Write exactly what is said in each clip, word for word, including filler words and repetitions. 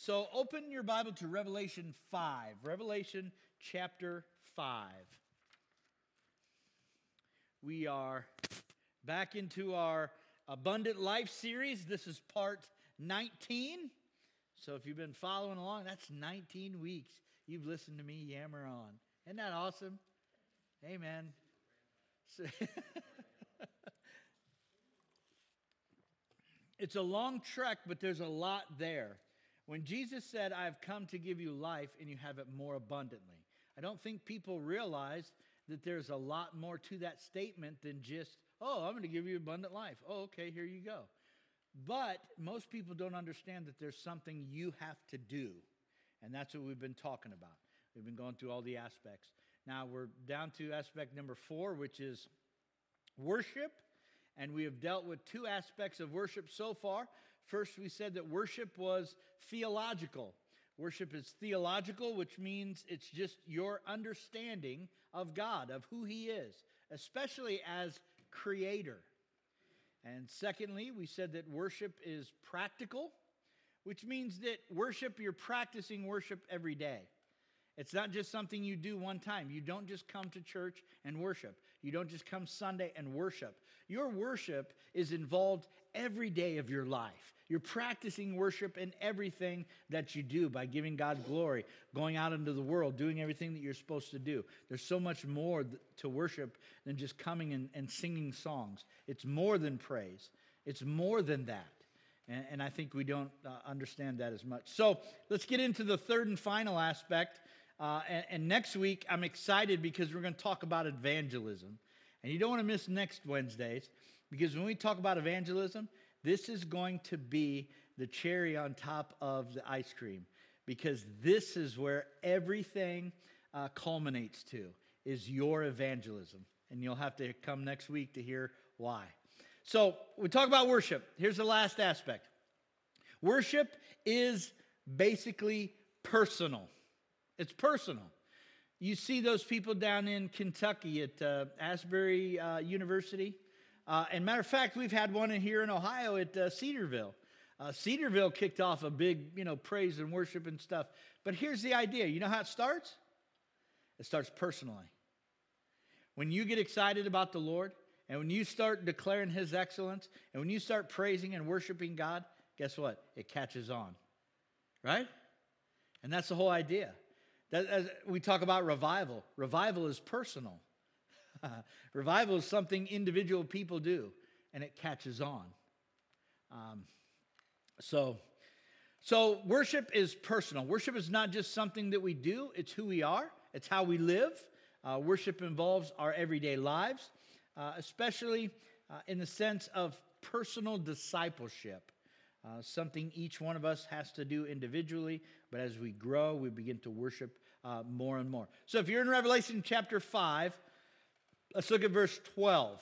So open your Bible to Revelation five. Revelation chapter five. We are back into our Abundant Life series. This is part nineteen. So if you've been following along, that's nineteen weeks you've listened to me yammer on. Isn't that awesome? Amen. So it's a long trek, but there's a lot there. When Jesus said, I've come to give you life and you have it more abundantly, I don't think people realize that there's a lot more to that statement than just, oh, I'm going to give you abundant life. Oh, okay, here you go. But most people don't understand that there's something you have to do. And that's what we've been talking about. We've been going through all the aspects. Now we're down to aspect number four, which is worship. And we have dealt with two aspects of worship so far. First, we said that worship was theological. Worship is theological, which means it's just your understanding of God, of who He is, especially as creator. And secondly, we said that worship is practical, which means that worship, you're practicing worship every day. It's not just something you do one time. You don't just come to church and worship. You don't just come Sunday and worship. Your worship is involved every day of your life. You're practicing worship in everything that you do by giving God glory, going out into the world, doing everything that you're supposed to do. There's so much more to worship than just coming and, and singing songs. It's more than praise. It's more than that. And, and I think we don't uh, understand that as much. So let's get into the third and final aspect. Uh, and, and next week, I'm excited because we're going to talk about evangelism. And you don't want to miss next Wednesdays, because when we talk about evangelism, this is going to be the cherry on top of the ice cream, because this is where everything uh, culminates to, is your evangelism. And you'll have to come next week to hear why. So we talk about worship. Here's the last aspect. Worship is basically personal. It's personal. You see those people down in Kentucky at uh, Asbury uh, University. Uh, and matter of fact, we've had one in here in Ohio at uh, Cedarville. Uh, Cedarville kicked off a big, you know, praise and worship and stuff. But here's the idea. You know how it starts? It starts personally. When you get excited about the Lord, and when you start declaring His excellence, and when you start praising and worshiping God, guess what? It catches on. Right? And that's the whole idea. That, as we talk about revival. Revival is personal. Revival is something individual people do, and it catches on. Um, so, so worship is personal. Worship is not just something that we do. It's who we are. It's how we live. Uh, worship involves our everyday lives, uh, especially uh, in the sense of personal discipleship. Uh, something each one of us has to do individually, but as we grow, we begin to worship uh, more and more. So if you're in Revelation chapter five, let's look at verse twelve.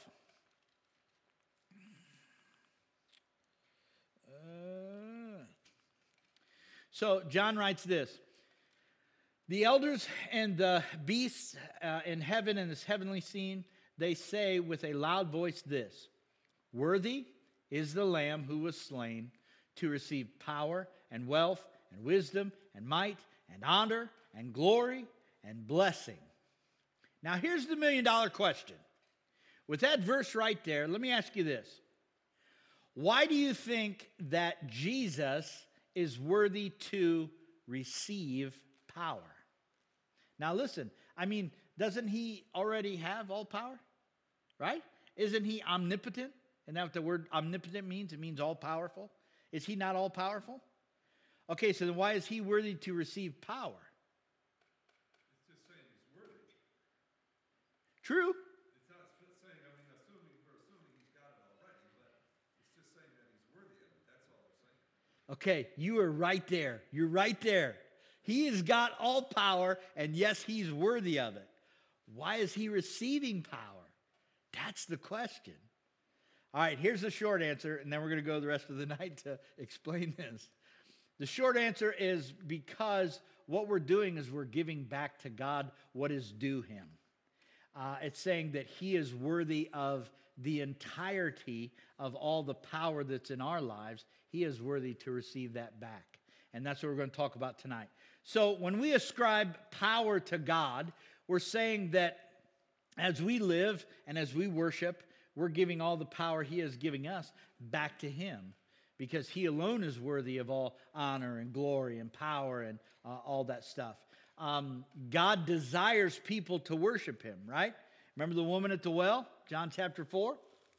Uh, so John writes this. The elders and the beasts uh, in heaven and this heavenly scene, they say with a loud voice this: Worthy is the Lamb who was slain to receive power and wealth and wisdom and might and honor and glory and blessing. Now here's the million dollar question. With that verse right there, let me ask you this. Why do you think that Jesus is worthy to receive power? Now listen, I mean, doesn't He already have all power? Right? Isn't He omnipotent? Isn't that what the word omnipotent means? It means all powerful. Is He not all powerful? Okay, so then why is He worthy to receive power? It's just saying He's worthy. True. It's not saying, I mean, assuming, we're assuming He's got it already, but it's just saying that He's worthy of it. That's all we're saying. Okay, you are right there. You're right there. He has got all power, and yes, He's worthy of it. Why is He receiving power? That's the question. All right, here's the short answer, and then we're going to go the rest of the night to explain this. The short answer is because what we're doing is we're giving back to God what is due Him. Uh, it's saying that He is worthy of the entirety of all the power that's in our lives. He is worthy to receive that back. And that's what we're going to talk about tonight. So when we ascribe power to God, we're saying that as we live and as we worship, we're giving all the power he is giving us back to him, because he alone is worthy of all honor and glory and power and uh, all that stuff. Um, God desires people to worship him, right? Remember the woman at the well, John chapter four?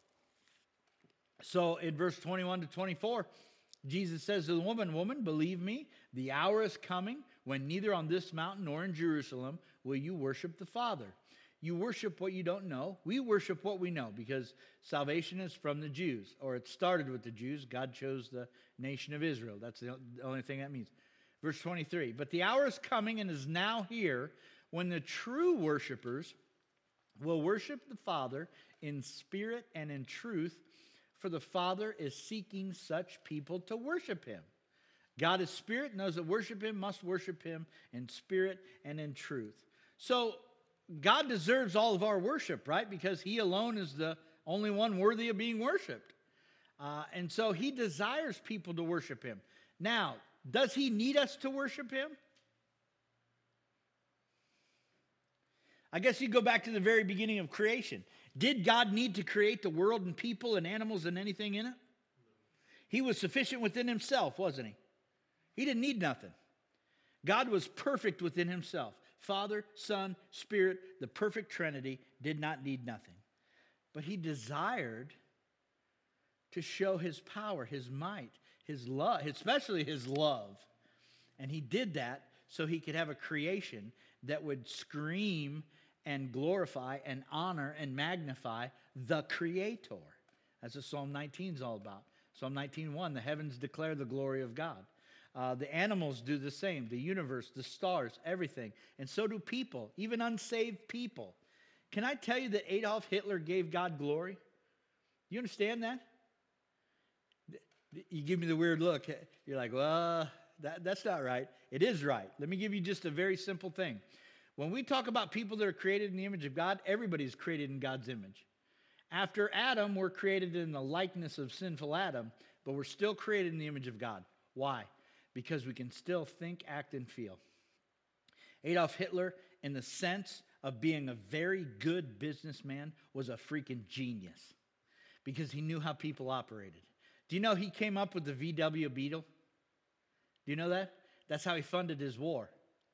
So in verse twenty-one to twenty-four, Jesus says to the woman, "Woman, believe me, the hour is coming when neither on this mountain nor in Jerusalem will you worship the Father. You worship what you don't know. We worship what we know, because salvation is from the Jews." Or it started with the Jews. God chose the nation of Israel. That's the only thing that means. Verse twenty-three, "But the hour is coming and is now here when the true worshipers will worship the Father in spirit and in truth, for the Father is seeking such people to worship him." God is spirit, and those that worship him must worship him in spirit and in truth. So God deserves all of our worship, right? Because he alone is the only one worthy of being worshiped. Uh, and so he desires people to worship him. Now, does he need us to worship him? I guess you go back to the very beginning of creation. Did God need to create the world and people and animals and anything in it? He was sufficient within himself, wasn't he? He didn't need nothing. God was perfect within himself. Father, Son, Spirit, the perfect Trinity, did not need nothing. But he desired to show his power, his might, his love, especially his love. And he did that so he could have a creation that would scream and glorify and honor and magnify the Creator. That's what Psalm nineteen is all about. Psalm nineteen one, the heavens declare the glory of God. Uh, the animals do the same. The universe, the stars, everything. And so do people, even unsaved people. Can I tell you that Adolf Hitler gave God glory? You understand that? You give me the weird look. You're like, well, that, that's not right. It is right. Let me give you just a very simple thing. When we talk about people that are created in the image of God, everybody's created in God's image. After Adam, we're created in the likeness of sinful Adam, but we're still created in the image of God. Why? Because we can still think, act, and feel. Adolf Hitler, in the sense of being a very good businessman, was a freaking genius, because he knew how people operated. Do you know he came up with the V W Beetle? Do you know that? That's how he funded his war.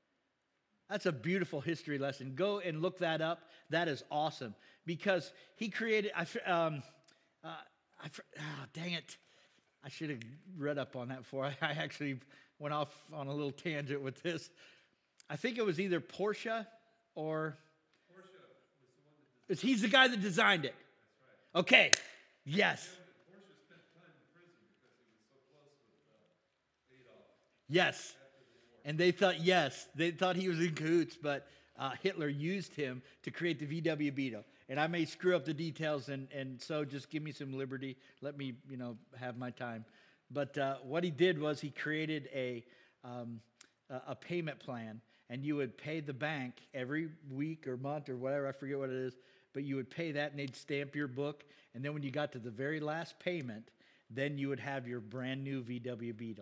That's a beautiful history lesson. Go and look that up. That is awesome, because he created, I, um, uh, I, oh, dang it. I should have read up on that before. I, I actually went off on a little tangent with this. I think it was either Porsche or... Porsche was the one that designed it. He's the guy that designed it. That's right. Okay. Yes. Yeah, Porsche spent time in prison because he was so close with uh, Adolf. Yes. And they thought, yes, they thought he was in cahoots, but uh, Hitler used him to create the V W Beetle. And I may screw up the details, and, and so just give me some liberty. Let me, you know, have my time. But uh, what he did was he created a, um, a payment plan, and you would pay the bank every week or month or whatever, I forget what it is, but you would pay that, and they'd stamp your book. And then when you got to the very last payment, then you would have your brand new V W Beetle.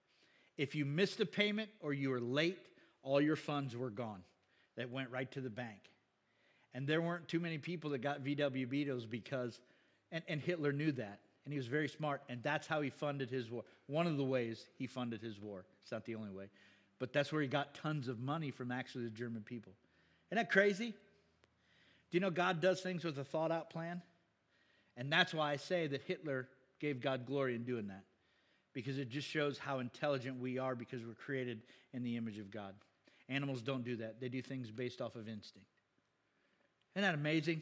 If you missed a payment or you were late, all your funds were gone. That went right to the bank. And there weren't too many people that got V W Beetles because, and, and Hitler knew that. And he was very smart. And that's how he funded his war. One of the ways he funded his war. It's not the only way. But that's where he got tons of money from actually the German people. Isn't that crazy? Do you know God does things with a thought out plan? And that's why I say that Hitler gave God glory in doing that. Because it just shows how intelligent we are, because we're created in the image of God. Animals don't do that. They do things based off of instinct. Isn't that amazing?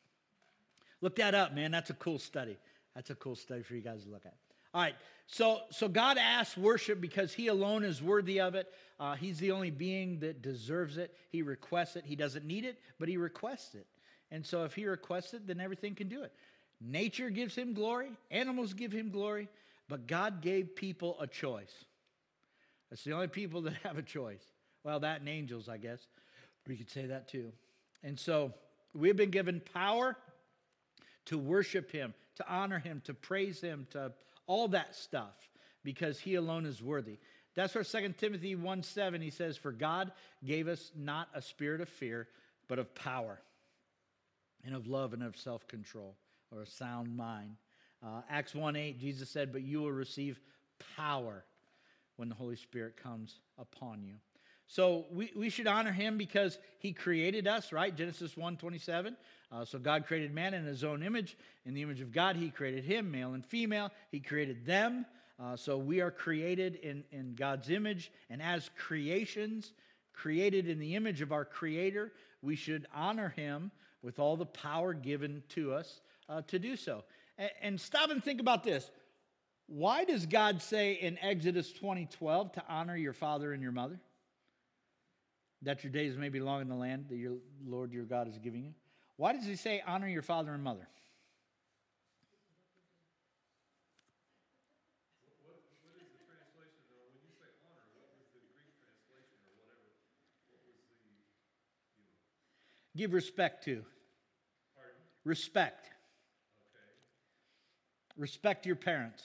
Look that up, man. That's a cool study. That's a cool study for you guys to look at. All right. So, so God asks worship because he alone is worthy of it. Uh, he's the only being that deserves it. He requests it. He doesn't need it, but he requests it. And so if he requests it, then everything can do it. Nature gives him glory. Animals give him glory. But God gave people a choice. That's the only people that have a choice. Well, that and angels, I guess. We could say that too. And so we've been given power to worship him, to honor him, to praise him, to all that stuff, because he alone is worthy. That's where Second Timothy one seven, he says, for God gave us not a spirit of fear, but of power and of love and of self-control, or a sound mind. Uh, Acts one eight, Jesus said, but you will receive power when the Holy Spirit comes upon you. So we, we should honor him because he created us, right? Genesis one twenty-seven. Uh, so God created man in his own image. In the image of God, he created him, male and female. He created them. Uh, so we are created in, in God's image. And as creations, created in the image of our Creator, we should honor him with all the power given to us uh, to do so. And, and stop and think about this. Why does God say in Exodus twenty twelve to honor your father and your mother? That your days may be long in the land that your Lord your God is giving you. Why does he say honor your father and mother? What, what, what is the translation? Or when you say honor, what was the Greek translation or whatever? What was the, you know? Give respect to. Pardon? Respect. Okay. Respect your parents.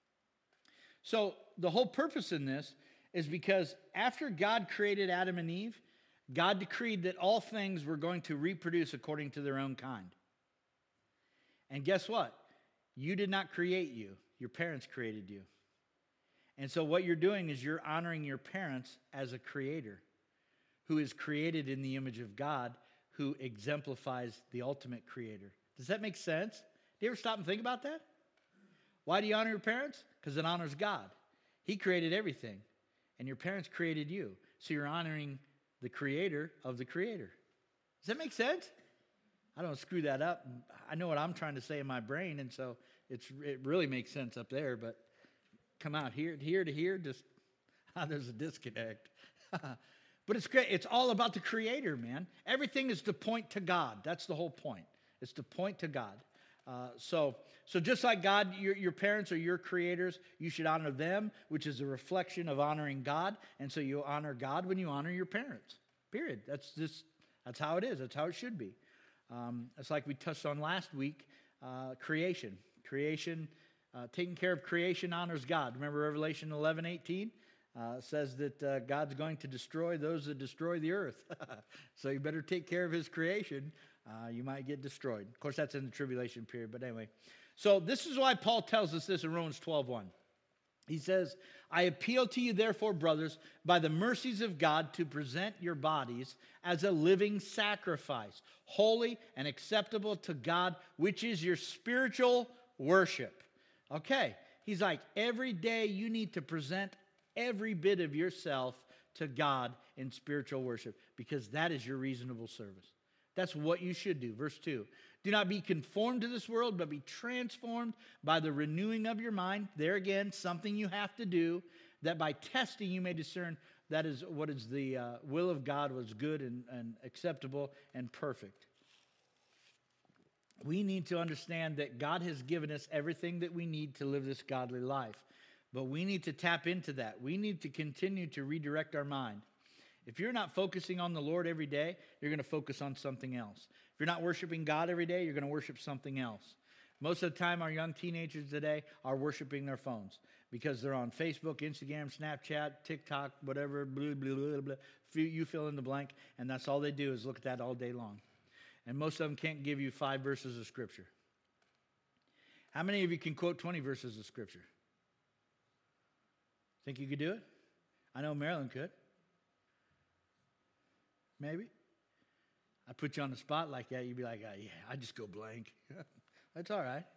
So the whole purpose in this is because after God created Adam and Eve, God decreed that all things were going to reproduce according to their own kind. And guess what? You did not create you. Your parents created you. And so what you're doing is you're honoring your parents as a creator who is created in the image of God, who exemplifies the ultimate creator. Does that make sense? Do you ever stop and think about that? Why do you honor your parents? Because it honors God. He created everything. And your parents created you. So you're honoring the creator of the creator. Does that make sense? I don't screw that up. I know what I'm trying to say in my brain, and so it's it really makes sense up there, but come out here, here to here, just ah, there's a disconnect. But it's great. It's all about the creator, man. Everything is to point to God. That's the whole point. It's to point to God. Uh, so, so just like God, your, your parents are your creators, you should honor them, which is a reflection of honoring God. And so you honor God when you honor your parents. Period. That's just that's how it is. That's how it should be. Um, it's like we touched on last week. Uh, creation, creation, uh, taking care of creation honors God. Remember Revelation eleven eighteen uh, says that uh, God's going to destroy those that destroy the earth. So you better take care of His creation. Uh, you might get destroyed. Of course, that's in the tribulation period, but anyway. So this is why Paul tells us this in Romans twelve one. He says, I appeal to you, therefore, brothers, by the mercies of God, to present your bodies as a living sacrifice, holy and acceptable to God, which is your spiritual worship. Okay, he's like, every day you need to present every bit of yourself to God in spiritual worship, because that is your reasonable service. That's what you should do. Verse two, do not be conformed to this world, but be transformed by the renewing of your mind. There again, something you have to do, that by testing you may discern that is what is the uh, will of God, was good and, and acceptable and perfect. We need to understand that God has given us everything that we need to live this godly life. But we need to tap into that. We need to continue to redirect our mind. If you're not focusing on the Lord every day, you're going to focus on something else. If you're not worshiping God every day, you're going to worship something else. Most of the time, our young teenagers today are worshiping their phones because they're on Facebook, Instagram, Snapchat, TikTok, whatever, blah, blah, blah, blah. You fill in the blank, and that's all they do is look at that all day long. And most of them can't give you five verses of Scripture. How many of you can quote twenty verses of Scripture? Think you could do it? I know Marilyn could. Maybe. I put you on the spot like that, you'd be like, oh, yeah, I just go blank. That's all right.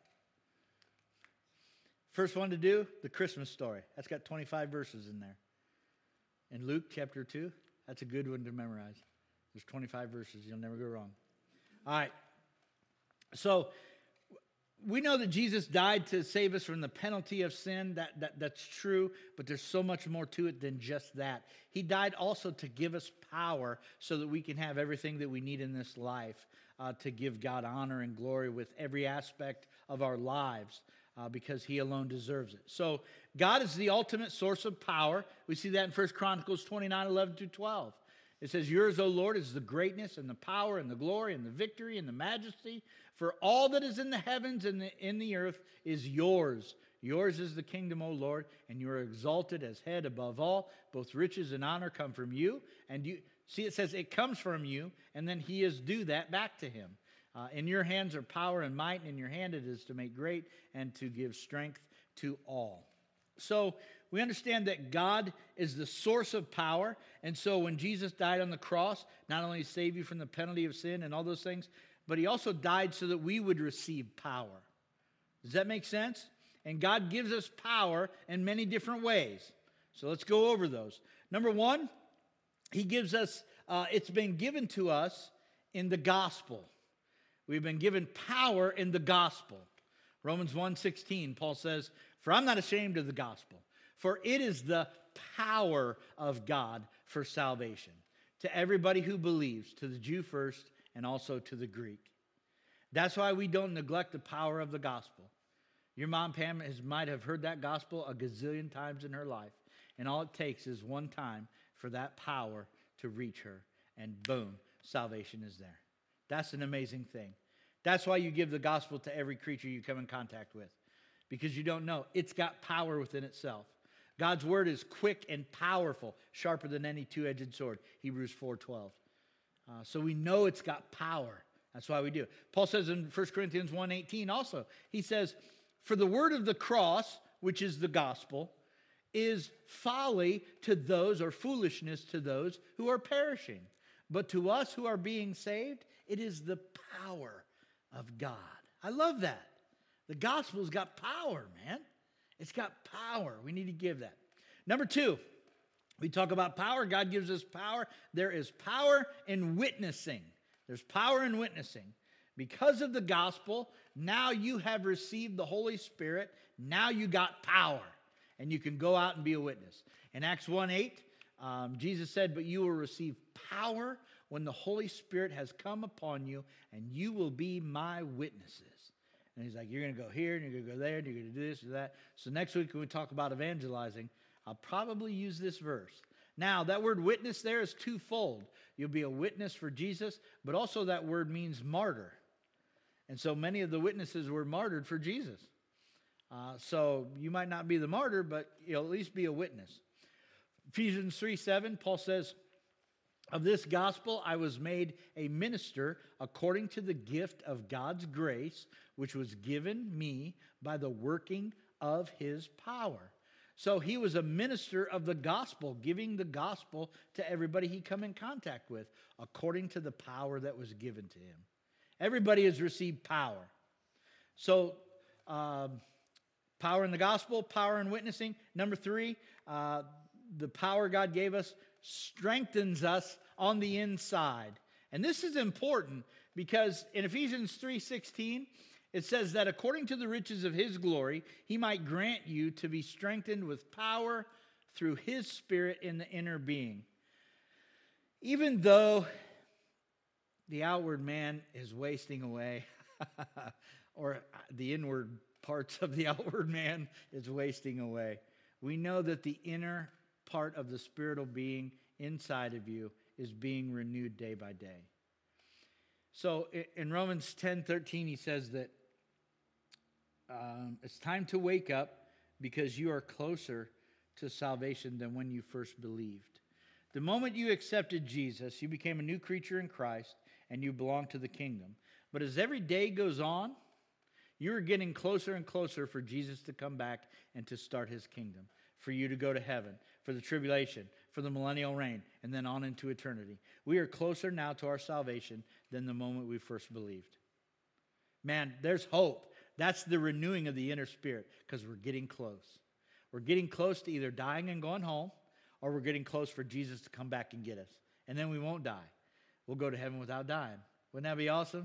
First one to do, the Christmas story. That's got twenty-five verses in there. In Luke chapter two, that's a good one to memorize. There's twenty-five verses. You'll never go wrong. All right. So we know that Jesus died to save us from the penalty of sin. That, that, that's true, but there's so much more to it than just that. He died also to give us power so that we can have everything that we need in this life uh, to give God honor and glory with every aspect of our lives uh, because He alone deserves it. So God is the ultimate source of power. We see that in First Chronicles twenty-nine, eleven through twelve. It says, yours, O Lord, is the greatness and the power and the glory and the victory and the majesty. For all that is in the heavens and the, in the earth is yours. Yours is the kingdom, O Lord, and you are exalted as head above all. Both riches and honor come from you. And you see, it says it comes from you, and then he is due that back to him. Uh, in your hands are power and might, and in your hand it is to make great and to give strength to all. So we understand that God is the source of power. And so when Jesus died on the cross, not only saved you from the penalty of sin and all those things, but he also died so that we would receive power. Does that make sense? And God gives us power in many different ways. So let's go over those. Number one, he gives us, uh, it's been given to us in the gospel. We've been given power in the gospel. Romans one sixteen, Paul says, "For I'm not ashamed of the gospel, for it is the power of God for salvation to everybody who believes, to the Jew first and also to the Greek." That's why we don't neglect the power of the gospel. Your mom, Pam, has, might have heard that gospel a gazillion times in her life, and all it takes is one time for that power to reach her, and boom, salvation is there. That's an amazing thing. That's why you give the gospel to every creature you come in contact with, because you don't know. It's got power within itself. God's word is quick and powerful, sharper than any two-edged sword, Hebrews four twelve. Uh, so we know it's got power. That's why we do it. Paul says in First Corinthians one eighteen also, he says, "For the word of the cross, which is the gospel, is folly to those, or foolishness to those who are perishing. But to us who are being saved, it is the power of God." I love that. The gospel's got power, man. It's got power. We need to give that. Number two, we talk about power. God gives us power. There is power in witnessing. There's power in witnessing. Because of the gospel, now you have received the Holy Spirit. Now you got power, and you can go out and be a witness. In Acts one eight, um, Jesus said, "But you will receive power when the Holy Spirit has come upon you, and you will be my witnesses." And he's like, you're going to go here, and you're going to go there, and you're going to do this or that. So next week when we talk about evangelizing, I'll probably use this verse. Now, that word witness there is twofold. You'll be a witness for Jesus, but also that word means martyr. And so many of the witnesses were martyred for Jesus. Uh, so you might not be the martyr, but you'll at least be a witness. Ephesians three seven, Paul says, "Of this gospel I was made a minister according to the gift of God's grace, which was given me by the working of his power." So he was a minister of the gospel, giving the gospel to everybody he come in contact with, according to the power that was given to him. Everybody has received power. So um, power in the gospel, power in witnessing. Number three, uh, the power God gave us strengthens us on the inside. And this is important because in Ephesians three sixteen, it says that according to the riches of his glory, he might grant you to be strengthened with power through his Spirit in the inner being. Even though the outward man is wasting away, or the inward parts of the outward man is wasting away, we know that the inner part of the spiritual being inside of you is being renewed day by day. So in Romans ten thirteen, he says that um, it's time to wake up because you are closer to salvation than when you first believed. The moment you accepted Jesus, you became a new creature in Christ and you belong to the kingdom. But as every day goes on, you're getting closer and closer for Jesus to come back and to start his kingdom, for you to go to heaven, for the tribulation, for the millennial reign, and then on into eternity. We are closer now to our salvation than the moment we first believed. Man, there's hope. That's the renewing of the inner spirit, because we're getting close. We're getting close to either dying and going home, or we're getting close for Jesus to come back and get us. And then we won't die. We'll go to heaven without dying. Wouldn't that be awesome?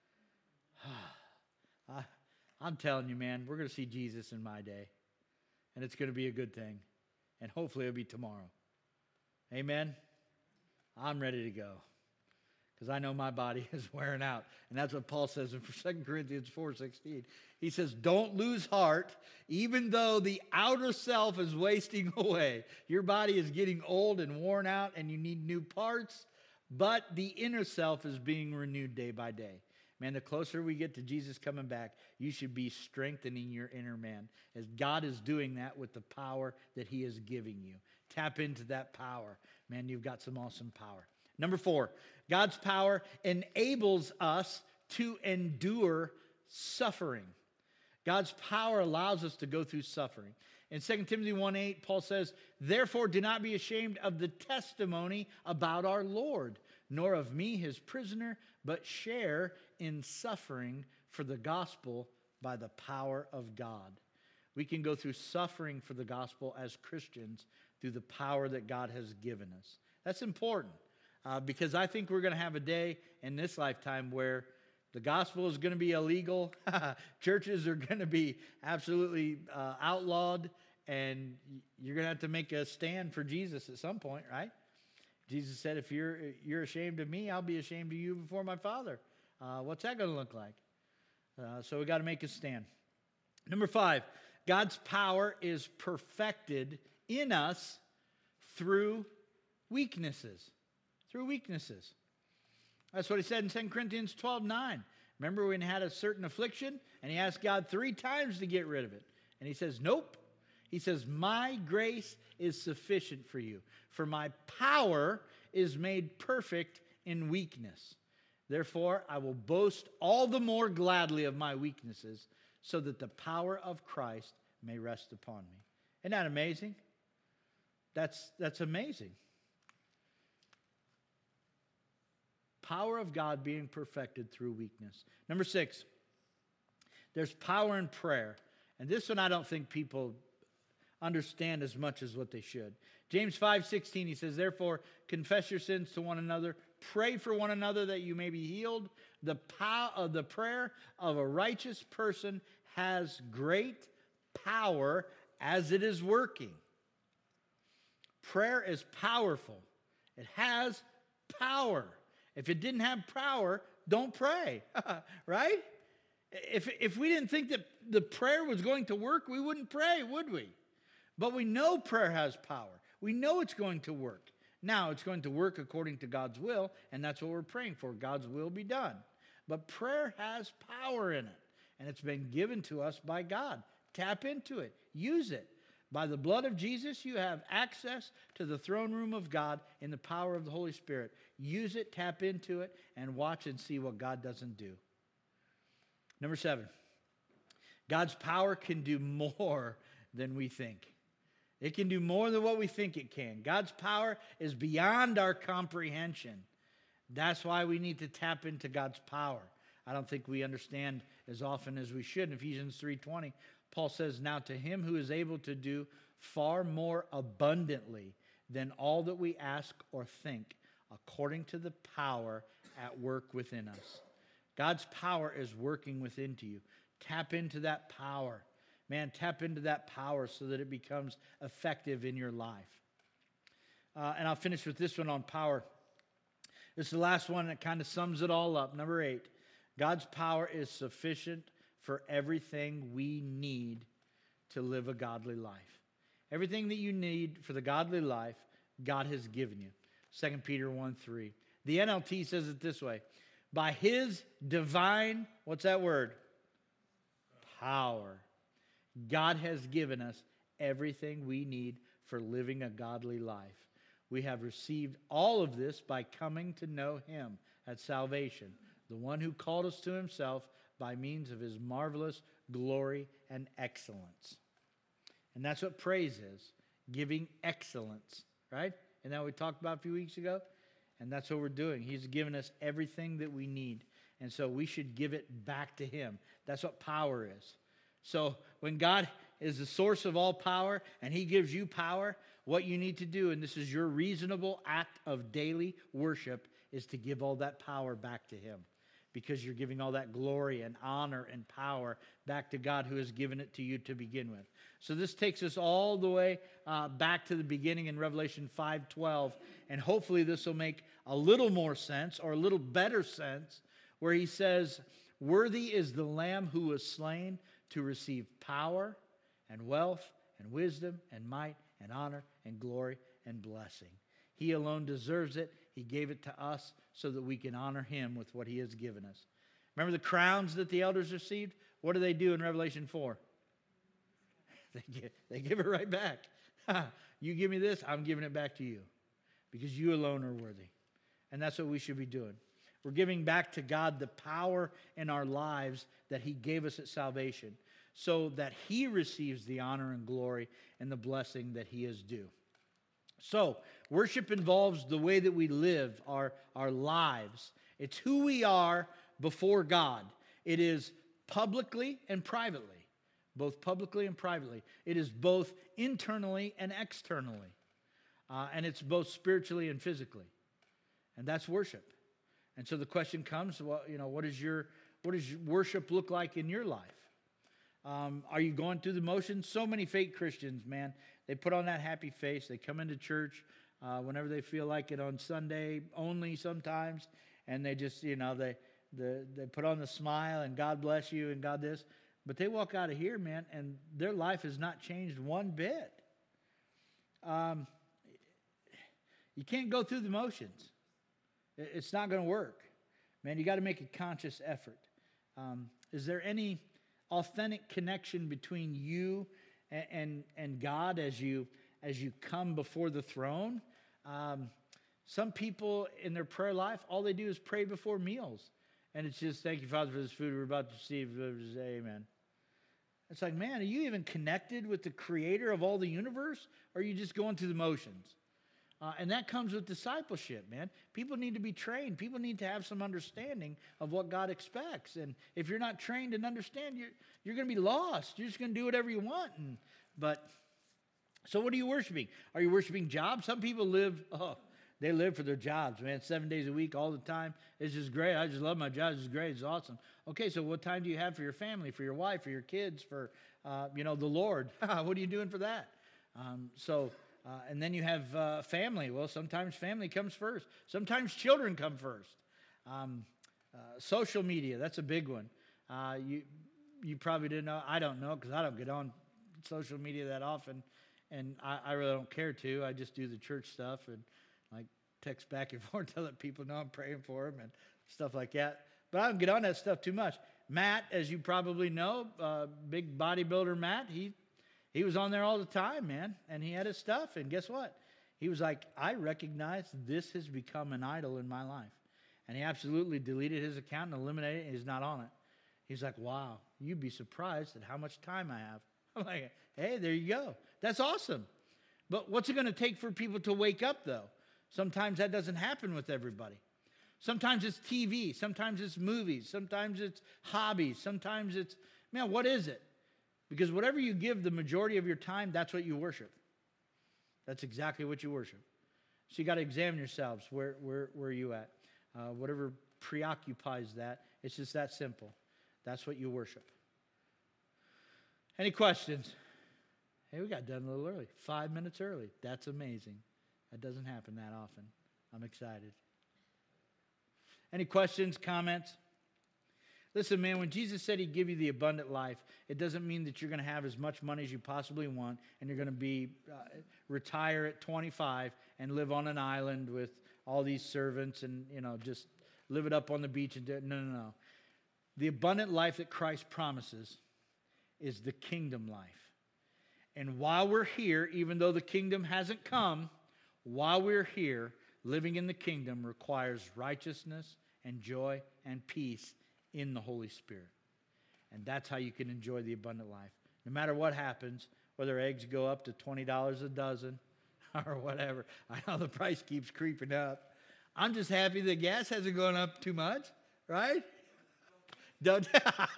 I, I'm telling you, man, we're going to see Jesus in my day. And it's going to be a good thing. And hopefully it'll be tomorrow. Amen? I'm ready to go. Because I know my body is wearing out. And that's what Paul says in Second Corinthians four sixteen. He says, don't lose heart, even though the outer self is wasting away. Your body is getting old and worn out, and you need new parts. But the inner self is being renewed day by day. Man, the closer we get to Jesus coming back, you should be strengthening your inner man, as God is doing that with the power that he is giving you. Tap into that power. Man, you've got some awesome power. Number four, God's power enables us to endure suffering. God's power allows us to go through suffering. In Second Timothy one eight, Paul says, "Therefore do not be ashamed of the testimony about our Lord, nor of me, his prisoner, but share in suffering for the gospel by the power of God." We can go through suffering for the gospel as Christians through the power that God has given us. That's important uh, because I think we're going to have a day in this lifetime where the gospel is going to be illegal. Churches are going to be absolutely uh, outlawed, and you're going to have to make a stand for Jesus at some point, right? Jesus said, if you're, you're ashamed of me, I'll be ashamed of you before my Father. Uh, what's that going to look like? Uh, so we got to make a stand. Number five, God's power is perfected in us through weaknesses. Through weaknesses. That's what he said in Second Corinthians twelve nine. Remember when he had a certain affliction and he asked God three times to get rid of it. And he says, nope. He says, my grace is sufficient for you, for my power is made perfect in weakness. Therefore, I will boast all the more gladly of my weaknesses, so that the power of Christ may rest upon me. Isn't that amazing? That's, that's amazing. Power of God being perfected through weakness. Number six, there's power in prayer. And this one I don't think people understand as much as what they should. James five sixteen, he says, therefore, confess your sins to one another. Pray for one another that you may be healed. The power of the prayer of a righteous person has great power as it is working. Prayer is powerful. It has power. If it didn't have power, don't pray, right? If, if we didn't think that the prayer was going to work, we wouldn't pray, would we? But we know prayer has power. We know it's going to work. Now, it's going to work according to God's will, and that's what we're praying for. God's will be done. But prayer has power in it, and it's been given to us by God. Tap into it. Use it. By the blood of Jesus, you have access to the throne room of God in the power of the Holy Spirit. Use it, tap into it, and watch and see what God doesn't do. Number seven, God's power can do more than we think. It can do more than what we think it can. God's power is beyond our comprehension. That's why we need to tap into God's power. I don't think we understand as often as we should. In Ephesians three twenty, Paul says, now to him who is able to do far more abundantly than all that we ask or think, according to the power at work within us. God's power is working within you. Tap into that power. Man, tap into that power so that it becomes effective in your life. Uh, and I'll finish with this one on power. This is the last one that kind of sums it all up. Number eight, God's power is sufficient for everything we need to live a godly life. Everything that you need for the godly life, God has given you. Second Peter one three. The N L T says it this way. By his divine, what's that word? Power. God has given us everything we need for living a godly life. We have received all of this by coming to know him at salvation, the one who called us to himself by means of his marvelous glory and excellence. And that's what praise is, giving excellence, right? And that we talked about a few weeks ago. And that's what we're doing. He's given us everything that we need. And so we should give it back to him. That's what power is. So when God is the source of all power and he gives you power, what you need to do, and this is your reasonable act of daily worship, is to give all that power back to him. Because you're giving all that glory and honor and power back to God who has given it to you to begin with. So this takes us all the way uh, back to the beginning in Revelation five twelve. And hopefully this will make a little more sense or a little better sense where he says, worthy is the Lamb who was slain to receive power and wealth and wisdom and might and honor and glory and blessing. He alone deserves it. He gave it to us so that we can honor him with what he has given us. Remember the crowns that the elders received? What do they do in Revelation four? They give, they give it right back. You give me this, I'm giving it back to you. Because you alone are worthy. And that's what we should be doing. We're giving back to God the power in our lives that He gave us at salvation, so that He receives the honor and glory and the blessing that He is due. So, worship involves the way that we live our, our lives. It's who we are before God. It is publicly and privately, both publicly and privately. It is both internally and externally. Uh, and it's both spiritually and physically. And that's worship. And so the question comes, well, you know, what is your what does your worship look like in your life? Um, are you going through the motions? So many fake Christians, man. They put on that happy face. They come into church uh, whenever they feel like it on Sunday only sometimes, and they just, you know, they, they they put on the smile and God bless you and God this. But they walk out of here, man, and their life has not changed one bit. Um, you can't go through the motions. It's not going to work. Man, you got to make a conscious effort. Um, is there any authentic connection between you and, and, and God as you, as you come before the throne? Um, some people in their prayer life, all they do is pray before meals. And it's just, thank you, Father, for this food we're about to receive. Amen. It's like, man, are you even connected with the creator of all the universe? Or are you just going through the motions? Uh, and that comes with discipleship, man. People need to be trained. People need to have some understanding of what God expects. And if you're not trained and understand, you're, you're going to be lost. You're just going to do whatever you want. And, but, so what are you worshiping? Are you worshiping jobs? Some people live, oh, they live for their jobs, man. Seven days a week, all the time. It's just great. I just love my job. It's great. It's awesome. Okay, so what time do you have for your family, for your wife, for your kids, for, uh, you know, the Lord? What are you doing for that? Um, so... Uh, and then you have uh, family. Well, sometimes family comes first. Sometimes children come first. Um, uh, social media, that's a big one. Uh, you you probably didn't know. I don't know because I don't get on social media that often. And I, I really don't care to. I just do the church stuff and like text back and forth to let people know I'm praying for them and stuff like that. But I don't get on that stuff too much. Matt, as you probably know, uh, big bodybuilder Matt, he... He was on there all the time, man, and he had his stuff, and guess what? He was like, I recognize this has become an idol in my life. And he absolutely deleted his account and eliminated it, and he's not on it. He's like, wow, you'd be surprised at how much time I have. I'm like, hey, there you go. That's awesome. But what's it going to take for people to wake up, though? Sometimes that doesn't happen with everybody. Sometimes it's T V. Sometimes it's movies. Sometimes it's hobbies. Sometimes it's, man, what is it? Because whatever you give the majority of your time, that's what you worship. That's exactly what you worship. So you got to examine yourselves. Where, where, where are you at? Uh, whatever preoccupies that, it's just that simple. That's what you worship. Any questions? Hey, we got done a little early. Five minutes early. That's amazing. That doesn't happen that often. I'm excited. Any questions, comments? Listen, man, when Jesus said He'd give you the abundant life, it doesn't mean that you're going to have as much money as you possibly want and you're going to be uh, retire at twenty-five and live on an island with all these servants and, you know, just live it up on the beach and do it. No, no, no. The abundant life that Christ promises is the kingdom life. And while we're here, even though the kingdom hasn't come, while we're here, living in the kingdom requires righteousness and joy and peace in the Holy Spirit. And that's how you can enjoy the abundant life. No matter what happens, whether eggs go up to twenty dollars a dozen or whatever. I know the price keeps creeping up. I'm just happy the gas hasn't gone up too much, right? Don't.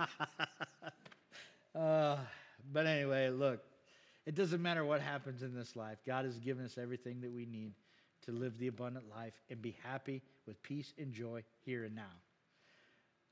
uh, but anyway, look, it doesn't matter what happens in this life. God has given us everything that we need to live the abundant life and be happy with peace and joy here and now.